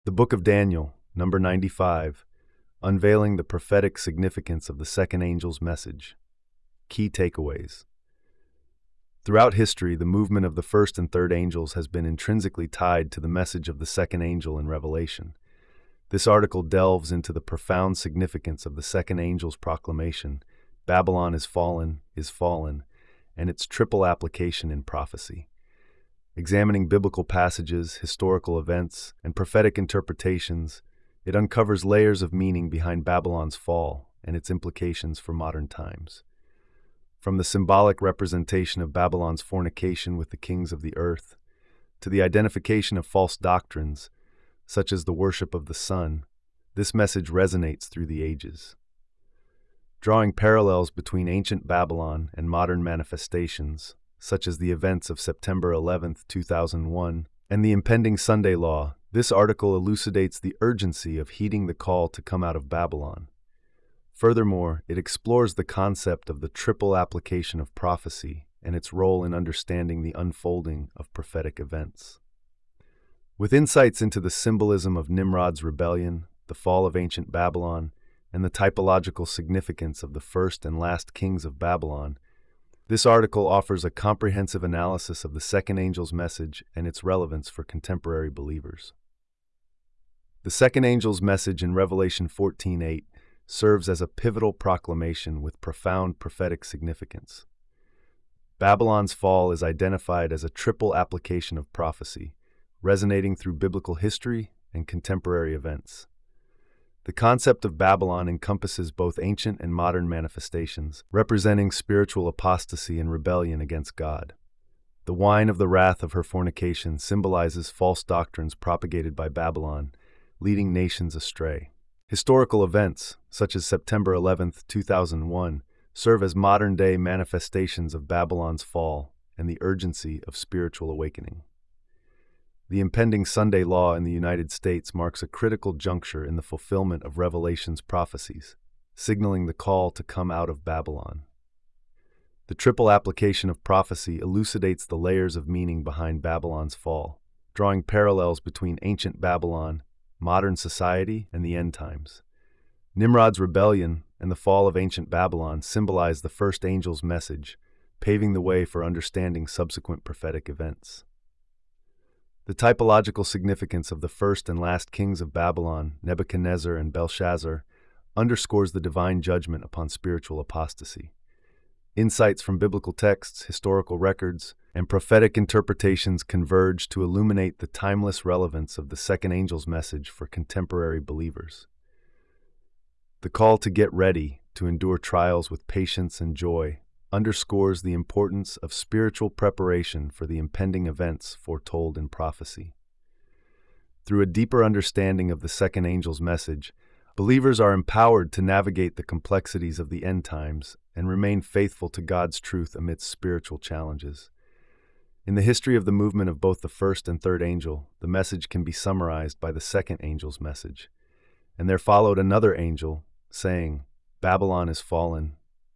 The Book of Daniel, number 95, unveiling the prophetic significance of the second angel's message. Key takeaways. Throughout history, the movement of the first and third angels has been intrinsically tied to the message of the second angel in Revelation. This article delves into the profound significance of the second angel's proclamation, Babylon is fallen, and its triple application in prophecy. Examining biblical passages, historical events, and prophetic interpretations, it uncovers layers of meaning behind Babylon's fall and its implications for modern times. From the symbolic representation of Babylon's fornication with the kings of the earth, to the identification of false doctrines, such as the worship of the sun, this message resonates through the ages. Drawing parallels between ancient Babylon and modern manifestations, such as the events of September 11, 2001, and the impending Sunday Law, this article elucidates the urgency of heeding the call to come out of Babylon. Furthermore, it explores the concept of the triple application of prophecy and its role in understanding the unfolding of prophetic events. With insights into the symbolism of Nimrod's rebellion, the fall of ancient Babylon, and the typological significance of the first and last kings of Babylon, this article offers a comprehensive analysis of the second angel's message and its relevance for contemporary believers. The second angel's message in Revelation 14:8 serves as a pivotal proclamation with profound prophetic significance. Babylon's fall is identified as a triple application of prophecy, resonating through biblical history and contemporary events. The concept of Babylon encompasses both ancient and modern manifestations, representing spiritual apostasy and rebellion against God. The wine of the wrath of her fornication symbolizes false doctrines propagated by Babylon, leading nations astray. Historical events, such as September 11, 2001, serve as modern-day manifestations of Babylon's fall and the urgency of spiritual awakening. The impending Sunday Law in the United States marks a critical juncture in the fulfillment of Revelation's prophecies, signaling the call to come out of Babylon. The triple application of prophecy elucidates the layers of meaning behind Babylon's fall, drawing parallels between ancient Babylon, modern society, and the end times. Nimrod's rebellion and the fall of ancient Babylon symbolize the first angel's message, paving the way for understanding subsequent prophetic events. The typological significance of the first and last kings of Babylon, Nebuchadnezzar and Belshazzar, underscores the divine judgment upon spiritual apostasy. Insights from biblical texts, historical records, and prophetic interpretations converge to illuminate the timeless relevance of the second angel's message for contemporary believers. The call to get ready, to endure trials with patience and joy, underscores the importance of spiritual preparation for the impending events foretold in prophecy. Through a deeper understanding of the second angel's message, believers are empowered to navigate the complexities of the end times and remain faithful to God's truth amidst spiritual challenges. In the history of the movement of both the first and third angel, the message can be summarized by the second angel's message. And there followed another angel, saying, Babylon is fallen,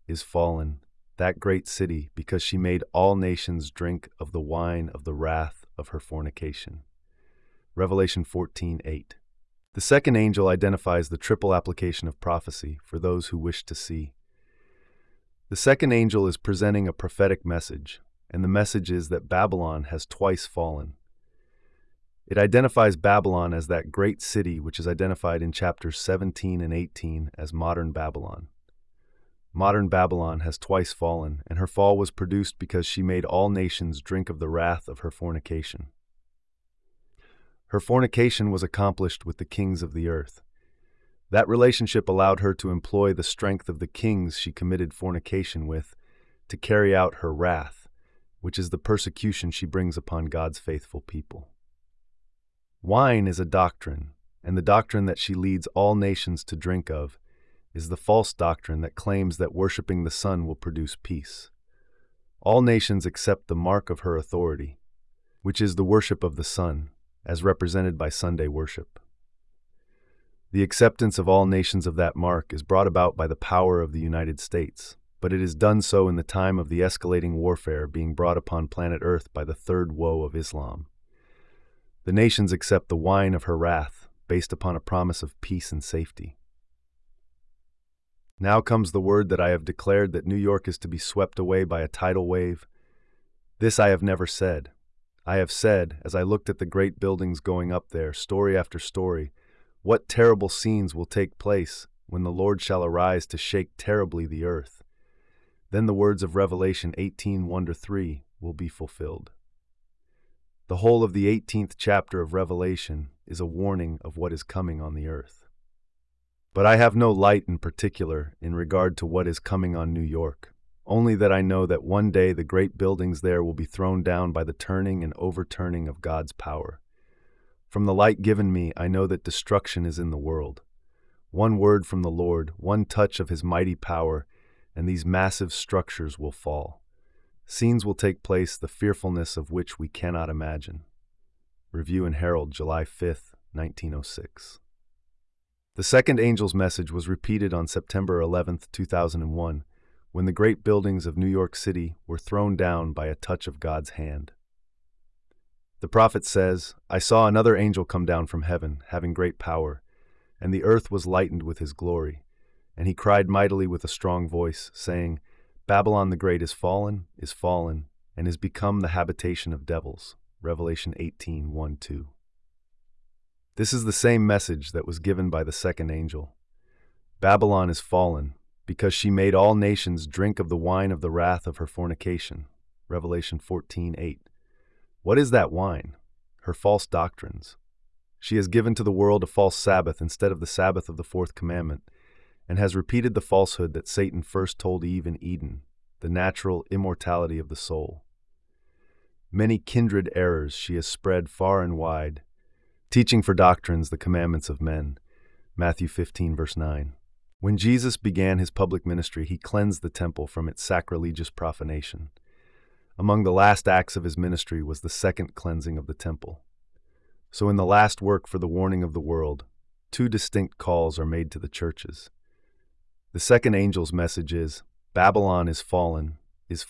that great city, because she made all nations drink of the wine of the wrath of her fornication. Revelation 14:8. The second angel identifies the triple application of prophecy for those who wish to see. The second angel is presenting a prophetic message, and the message is that Babylon has twice fallen. It identifies Babylon as that great city which is identified in chapters 17 and 18 as modern Babylon. Modern Babylon has twice fallen, and her fall was produced because she made all nations drink of the wrath of her fornication. Her fornication was accomplished with the kings of the earth. That relationship allowed her to employ the strength of the kings she committed fornication with to carry out her wrath, which is the persecution she brings upon God's faithful people. Wine is a doctrine, and the doctrine that she leads all nations to drink of is the false doctrine that claims that worshiping the sun will produce peace. All nations accept the mark of her authority, which is the worship of the sun, as represented by Sunday worship. The acceptance of all nations of that mark is brought about by the power of the United States, but it is done so in the time of the escalating warfare being brought upon planet Earth by the third woe of Islam. The nations accept the wine of her wrath, based upon a promise of peace and safety. Now comes the word that I have declared that New York is to be swept away by a tidal wave. This I have never said. I have said, as I looked at the great buildings going up there, story after story, what terrible scenes will take place when the Lord shall arise to shake terribly the earth. Then the words of Revelation 18:1-3 will be fulfilled. The whole of the 18th chapter of Revelation is a warning of what is coming on the earth. But I have no light in particular in regard to what is coming on New York, only that I know that one day the great buildings there will be thrown down by the turning and overturning of God's power. From the light given me, I know that destruction is in the world. One word from the Lord, one touch of His mighty power, and these massive structures will fall. Scenes will take place, the fearfulness of which we cannot imagine. Review and Herald, July 5, 1906. The second angel's message was repeated on September 11, 2001, when the great buildings of New York City were thrown down by a touch of God's hand. The prophet says, "I saw another angel come down from heaven, having great power, and the earth was lightened with his glory. And he cried mightily with a strong voice, saying, Babylon the Great is fallen, and is become the habitation of devils." Revelation 18:1-2. This is the same message that was given by the second angel. Babylon is fallen, because she made all nations drink of the wine of the wrath of her fornication. Revelation 14:8. What is that wine? Her false doctrines. She has given to the world a false Sabbath instead of the Sabbath of the fourth commandment, and has repeated the falsehood that Satan first told Eve in Eden, the natural immortality of the soul. Many kindred errors she has spread far and wide, teaching for doctrines the commandments of men. Matthew 15:9. When Jesus began his public ministry, he cleansed the temple from its sacrilegious profanation. Among the last acts of his ministry was the second cleansing of the temple. So in the last work for the warning of the world, two distinct calls are made to the churches. The second angel's message is, Babylon is fallen,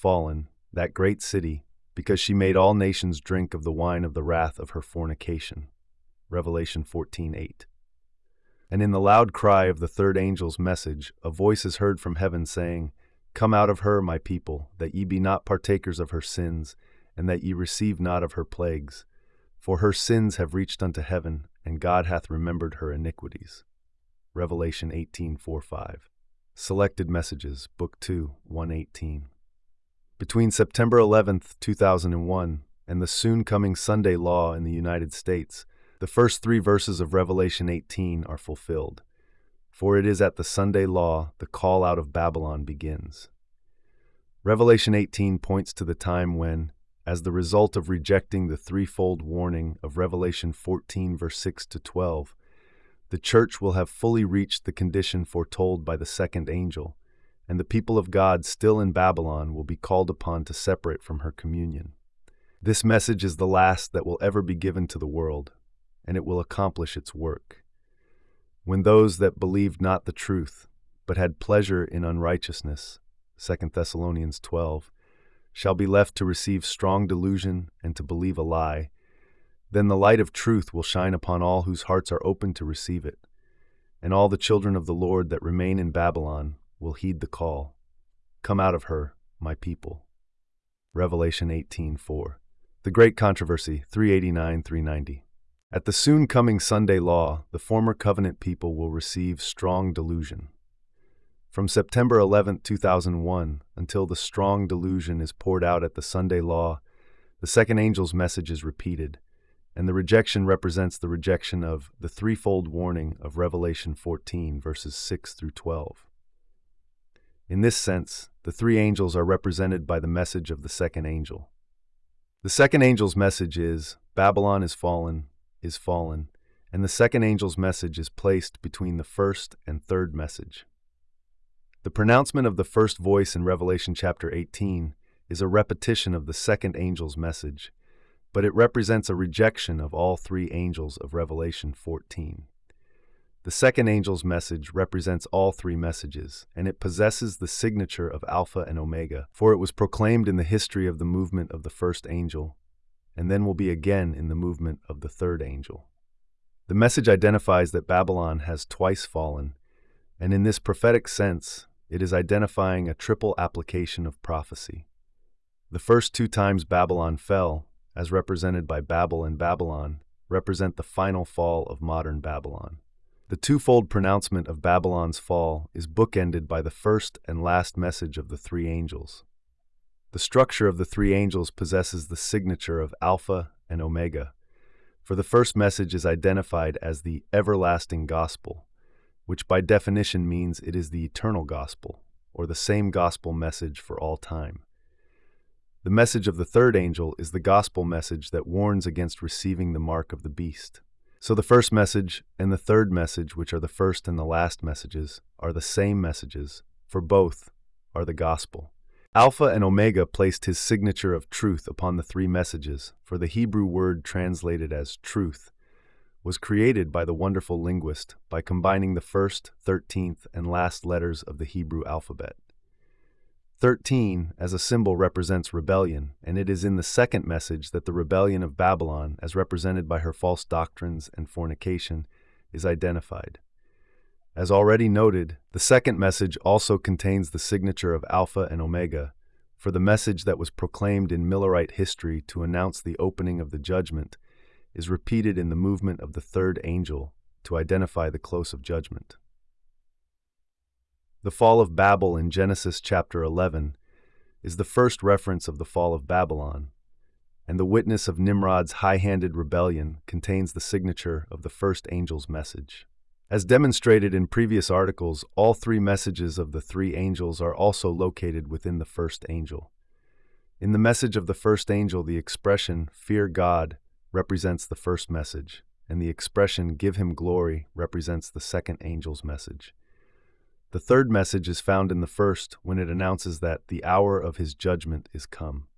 that great city, because she made all nations drink of the wine of the wrath of her fornication. Revelation 14:8. And in the loud cry of the third angel's message, a voice is heard from heaven saying, Come out of her, my people, that ye be not partakers of her sins, and that ye receive not of her plagues. For her sins have reached unto heaven, and God hath remembered her iniquities. Revelation 18:4-5. Selected Messages, Book 2, 118. Between September 11, 2001, and the soon-coming Sunday law in the United States, the first 3 verses of Revelation 18 are fulfilled. For it is at the Sunday law the call out of Babylon begins. Revelation 18 points to the time when, as the result of rejecting the threefold warning of Revelation 14, verse 6-12, the church will have fully reached the condition foretold by the second angel, and the people of God still in Babylon will be called upon to separate from her communion. This message is the last that will ever be given to the world, and it will accomplish its work. When those that believed not the truth, but had pleasure in unrighteousness, 2 Thessalonians 12, shall be left to receive strong delusion and to believe a lie, then the light of truth will shine upon all whose hearts are open to receive it, and all the children of the Lord that remain in Babylon will heed the call. Come out of her, my people. Revelation 18:4. The Great Controversy, 389-390. At the soon-coming Sunday law, the former covenant people will receive strong delusion. From September 11, 2001, until the strong delusion is poured out at the Sunday law, the second angel's message is repeated, and the rejection represents the rejection of the threefold warning of Revelation 14, verses 6-12. In this sense, the 3 angels are represented by the message of the second angel. The second angel's message is, Babylon is fallen, and the second angel's message is placed between the first and third message. The pronouncement of the first voice in Revelation chapter 18 is a repetition of the second angel's message, but it represents a rejection of all 3 angels of Revelation 14. The second angel's message represents all 3 messages, and it possesses the signature of Alpha and Omega, for it was proclaimed in the history of the movement of the first angel, and then will be again in the movement of the third angel. The message identifies that Babylon has twice fallen, and in this prophetic sense, it is identifying a triple application of prophecy. The first two times Babylon fell, as represented by Babel and Babylon, represent the final fall of modern Babylon. The twofold pronouncement of Babylon's fall is bookended by the first and last message of the three angels. The structure of the three angels possesses the signature of Alpha and Omega, for the first message is identified as the everlasting gospel, which by definition means it is the eternal gospel, or the same gospel message for all time. The message of the third angel is the gospel message that warns against receiving the mark of the beast. So the first message and the third message, which are the first and the last messages, are the same messages, for both are the gospel. Alpha and Omega placed his signature of truth upon the three messages, for the Hebrew word translated as truth was created by the wonderful linguist by combining the first, 13th, and last letters of the Hebrew alphabet. 13 as a symbol represents rebellion, and it is in the second message that the rebellion of Babylon, as represented by her false doctrines and fornication, is identified. As already noted, the second message also contains the signature of Alpha and Omega, for the message that was proclaimed in Millerite history to announce the opening of the judgment is repeated in the movement of the third angel to identify the close of judgment. The fall of Babel in Genesis chapter 11 is the first reference of the fall of Babylon, and the witness of Nimrod's high-handed rebellion contains the signature of the first angel's message. As demonstrated in previous articles, all three messages of the three angels are also located within the first angel. In the message of the first angel, the expression, "Fear God," represents the first message, and the expression, "Give him glory," represents the second angel's message. The third message is found in the first when it announces that the hour of his judgment is come.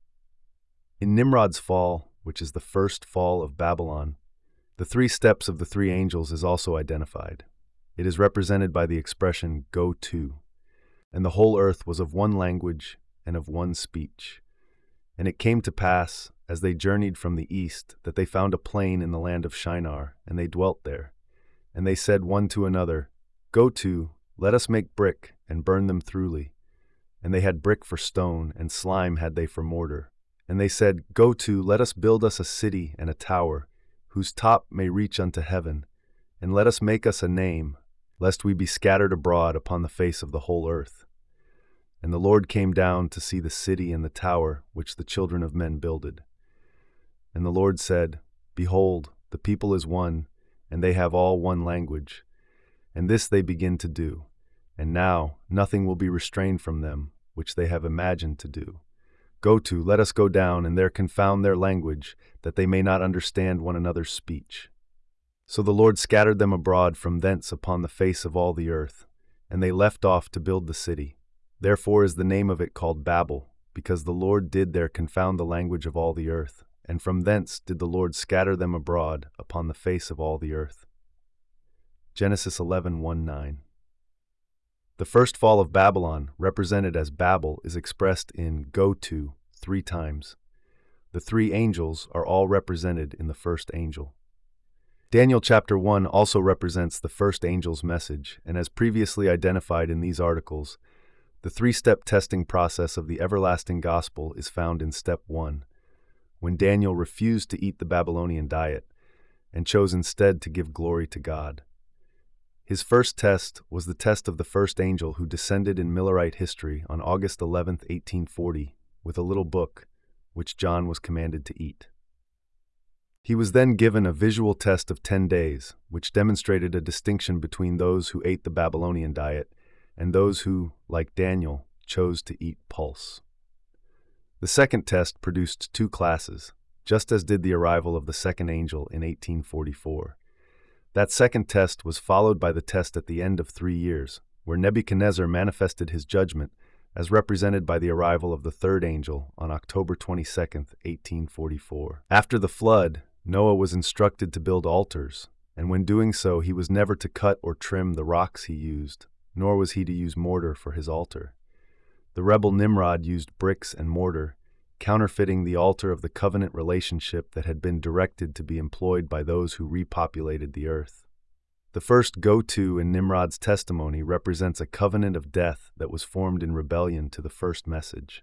In Nimrod's fall, which is the first fall of Babylon, the three steps of the three angels is also identified. It is represented by the expression, "Go to," and the whole earth was of one language and of one speech. And it came to pass, as they journeyed from the east, that they found a plain in the land of Shinar, and they dwelt there. And they said one to another, "Go to, let us make brick, and burn them throughly." And they had brick for stone, and slime had they for mortar. And they said, "Go to, let us build us a city and a tower, whose top may reach unto heaven, and let us make us a name, lest we be scattered abroad upon the face of the whole earth." And the Lord came down to see the city and the tower which the children of men builded. And the Lord said, "Behold, the people is one, and they have all one language. And this they begin to do. And now nothing will be restrained from them, which they have imagined to do. Go to, let us go down, and there confound their language, that they may not understand one another's speech." So the Lord scattered them abroad from thence upon the face of all the earth, and they left off to build the city. Therefore is the name of it called Babel, because the Lord did there confound the language of all the earth, and from thence did the Lord scatter them abroad upon the face of all the earth. Genesis 11:1-9. The first fall of Babylon, represented as Babel, is expressed in "go to" 3 times. The three angels are all represented in the first angel. Daniel chapter 1 also represents the first angel's message, and as previously identified in these articles, the 3-step testing process of the everlasting gospel is found in step 1, when Daniel refused to eat the Babylonian diet and chose instead to give glory to God. His first test was the test of the first angel who descended in Millerite history on August 11, 1840, with a little book, which John was commanded to eat. He was then given a visual test of 10 days, which demonstrated a distinction between those who ate the Babylonian diet and those who, like Daniel, chose to eat pulse. The second test produced 2 classes, just as did the arrival of the second angel in 1844. That second test was followed by the test at the end of 3 years, where Nebuchadnezzar manifested his judgment, as represented by the arrival of the third angel on October 22, 1844. After the flood, Noah was instructed to build altars, and when doing so, he was never to cut or trim the rocks he used, nor was he to use mortar for his altar. The rebel Nimrod used bricks and mortar, counterfeiting the altar of the covenant relationship that had been directed to be employed by those who repopulated the earth. The first go-to in Nimrod's testimony represents a covenant of death that was formed in rebellion to the first message.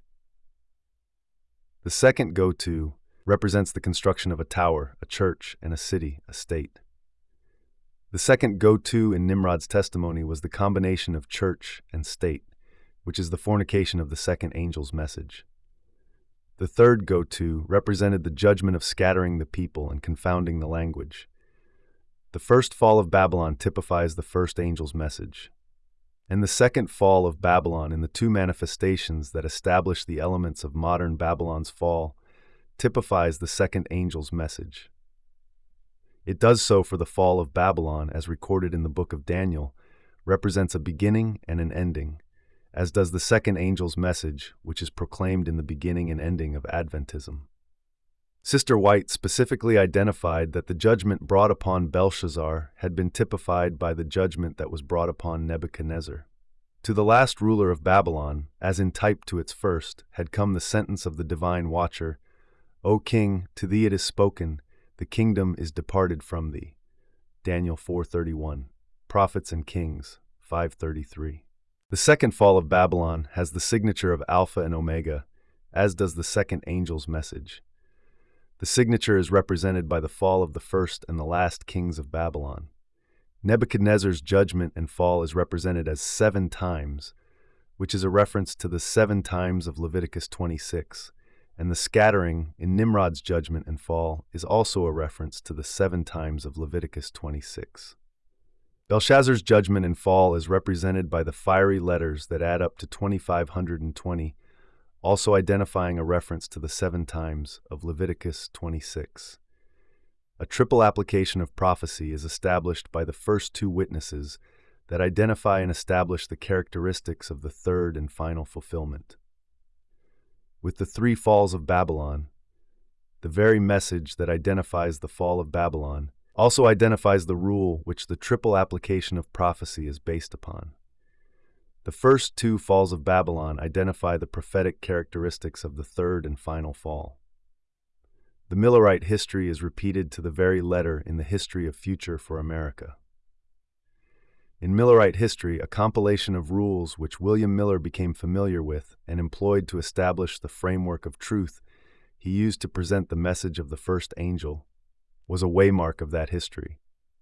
The second go-to represents the construction of a tower, a church, and a city, a state. The second go-to in Nimrod's testimony was the combination of church and state, which is the fornication of the second angel's message. The third go-to represented the judgment of scattering the people and confounding the language. The first fall of Babylon typifies the first angel's message, and the second fall of Babylon in the two manifestations that establish the elements of modern Babylon's fall typifies the second angel's message. It does so for the fall of Babylon, as recorded in the book of Daniel, represents a beginning and an ending, as does the second angel's message, which is proclaimed in the beginning and ending of Adventism. Sister White specifically identified that the judgment brought upon Belshazzar had been typified by the judgment that was brought upon Nebuchadnezzar. To the last ruler of Babylon, as in type to its first, had come the sentence of the divine watcher, "O king, to thee it is spoken, the kingdom is departed from thee." Daniel 4:31, Prophets and Kings 5:33. The second fall of Babylon has the signature of Alpha and Omega, as does the second angel's message. The signature is represented by the fall of the first and the last kings of Babylon. Nebuchadnezzar's judgment and fall is represented as 7 times, which is a reference to the 7 times of Leviticus 26, and the scattering in Nimrod's judgment and fall is also a reference to the 7 times of Leviticus 26. Belshazzar's judgment and fall is represented by the fiery letters that add up to 2,520, also identifying a reference to the 7 times of Leviticus 26. A triple application of prophecy is established by the first 2 witnesses that identify and establish the characteristics of the third and final fulfillment. With the 3 falls of Babylon, the very message that identifies the fall of Babylon also identifies the rule which the triple application of prophecy is based upon. The first 2 falls of Babylon identify the prophetic characteristics of the third and final fall. The Millerite history is repeated to the very letter in the History of Future for America. In Millerite history, a compilation of rules which William Miller became familiar with and employed to establish the framework of truth he used to present the message of the first angel, was a waymark of that history.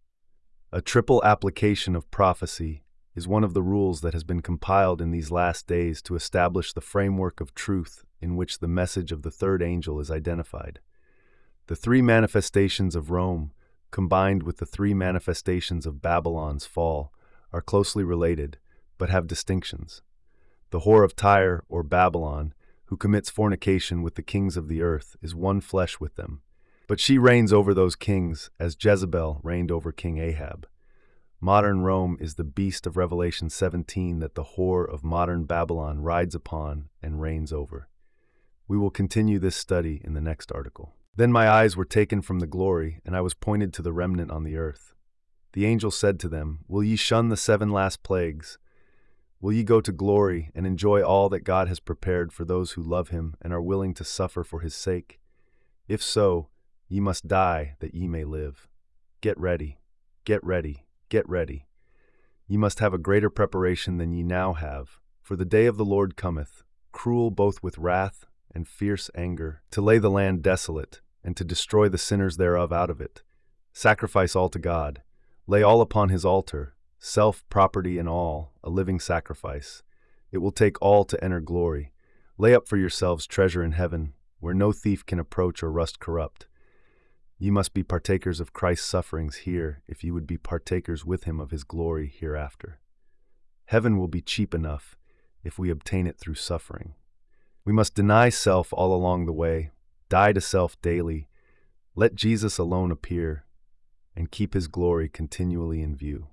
A triple application of prophecy is one of the rules that has been compiled in these last days to establish the framework of truth in which the message of the third angel is identified. The 3 manifestations of Rome, combined with the 3 manifestations of Babylon's fall, are closely related, but have distinctions. The whore of Tyre, or Babylon, who commits fornication with the kings of the earth, is one flesh with them, but she reigns over those kings as Jezebel reigned over King Ahab. Modern Rome is the beast of Revelation 17 that the whore of modern Babylon rides upon and reigns over. We will continue this study in the next article. Then my eyes were taken from the glory, and I was pointed to the remnant on the earth. The angel said to them, "Will ye shun the 7 last plagues? Will ye go to glory and enjoy all that God has prepared for those who love him and are willing to suffer for his sake? If so, ye must die that ye may live. Get ready, get ready, get ready. Ye must have a greater preparation than ye now have, for the day of the Lord cometh, cruel both with wrath and fierce anger, to lay the land desolate, and to destroy the sinners thereof out of it. Sacrifice all to God. Lay all upon his altar, self, property, and all, a living sacrifice. It will take all to enter glory. Lay up for yourselves treasure in heaven, where no thief can approach or rust corrupt. Ye must be partakers of Christ's sufferings here, if ye would be partakers with him of his glory hereafter. Heaven will be cheap enough if we obtain it through suffering. We must deny self all along the way, die to self daily, let Jesus alone appear, and keep his glory continually in view.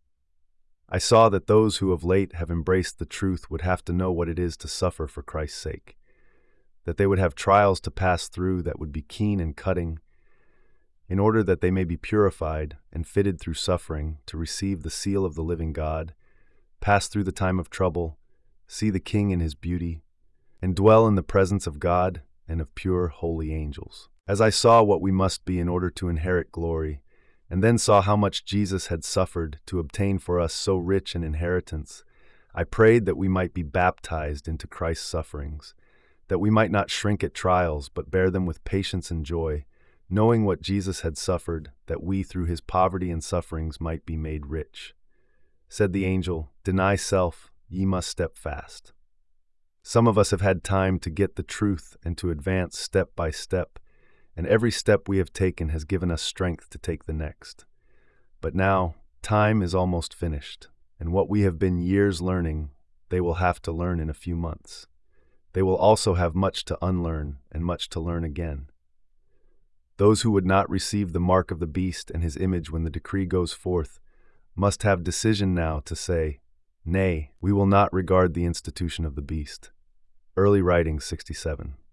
I saw that those who of late have embraced the truth would have to know what it is to suffer for Christ's sake, that they would have trials to pass through that would be keen and cutting, in order that they may be purified and fitted through suffering to receive the seal of the living God, pass through the time of trouble, see the King in his beauty, and dwell in the presence of God, and of pure, holy angels. As I saw what we must be in order to inherit glory, and then saw how much Jesus had suffered to obtain for us so rich an inheritance, I prayed that we might be baptized into Christ's sufferings, that we might not shrink at trials, but bear them with patience and joy, knowing what Jesus had suffered, that we through his poverty and sufferings might be made rich. Said the angel, "Deny self, ye must step fast." Some of us have had time to get the truth and to advance step by step, and every step we have taken has given us strength to take the next. But now, time is almost finished, and what we have been years learning, they will have to learn in a few months. They will also have much to unlearn and much to learn again. Those who would not receive the mark of the beast and his image when the decree goes forth must have decision now to say, "Nay, we will not regard the institution of the beast." Early Writings 67.